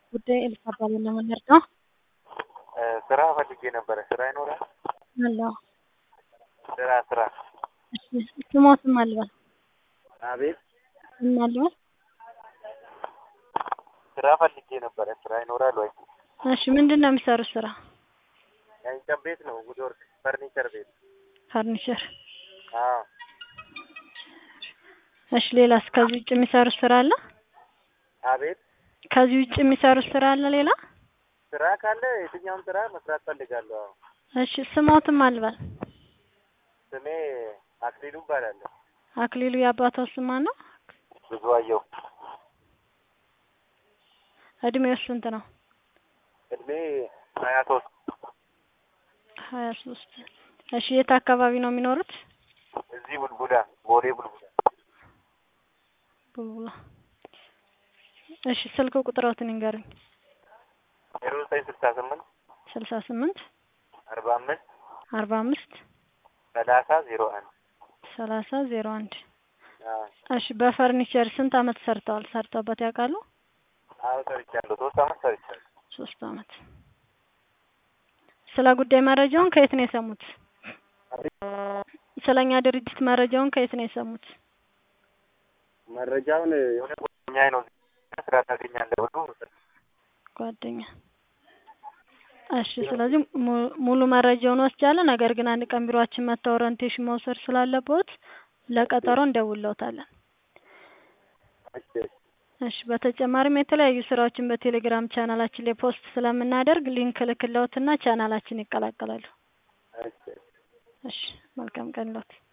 ጉዳይ እልካባለ ለመነር ነው። ስራ ፈልጌ ነበረ። ስራ ይኖራል? አለው። ስራ እሺ ስሞትም አልበል። አቤት። አልበል። ስራ ፈልጌ ነበረ። ስራ ይኖራል ወይ? እሺ ምንድነው የሚሰሩት ስራ? የእንጨት ቤት ነው። ጉዶርክ ፈርኒቸር ቤት። ፈርኒቸር። አዎ። እሺ ሌላስ ከዚህ ውጭ የሚሰሩት ስራ አለ? አቤት። ከዚህ ውጭ የሚሰሩት ስራ አለ ሌላ? ስራ ካለ የትኛውም ስራ መስራት ፈልጋለሁ። እሺ ስሞትም አልበል። ስሜ አክሊሉ እባላለሁ። አክሊሉ የአባቷ ስም ማን ነው? ብዙአየሁ። እድሜው ስንት ነው? እድሜ 23። 23። እሺ የት አካባቢ ነው የሚኖሩት? እዚህ ቡልቡላ፣ ቦሌ ቡልቡላ። ቡልቡላ። እሺ ስልክ ቁጥሮትን ይንገሩኝ። 0968 68 45 45 30 01. እሺ በፈርኒቸር ስንት አመት ሰርተዋል? ሰርተውበት ያውቃሉ? አዎ ሰርቻለሁ። 3 አመት ሰርቻለሁ። 3 አመት። ስለ ጉዳይ መረጃውን ከየት ነው የሰሙት? ስለኛ ድርጅት መረጃውን ከየት ነው የሰሙት? መረጃውን የሆነ ጓደኛዬ ነው ስራ ታገኛለህ ብሎ ጓደኛ። እሺ ስለዚህ ሙሉ መረጃውን ወስጃለሁ። ነገር ግን አንድ ቀን ቢሮአችን መጥተው ኦሪንቴሽን መውሰድ ስላለበት ለቀጠሮ እንደውልዎታለን። እሺ በተጨማሪም የተለያዩ ስራዎችን በቴሌግራም ቻናላችን ላይ ፖስት ስለምናደርግ ሊንክ ልክልዎትና ቻናላችን ይቀላቀላሉ። እሺ መልካም ቀን ይሁንልዎት።